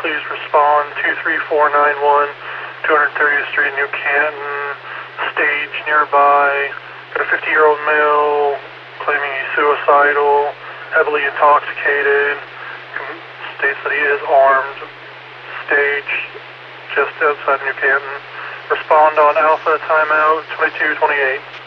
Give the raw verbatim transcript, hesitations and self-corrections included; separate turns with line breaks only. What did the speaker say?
please respond. two three four nine one, two hundred thirtieth Street, New Canton. Stage nearby. Got a fifty-year-old male claiming he's suicidal, heavily intoxicated. States that he is armed. Stage just outside New Canton. Respond on Alpha, timeout twenty-two twenty-eight.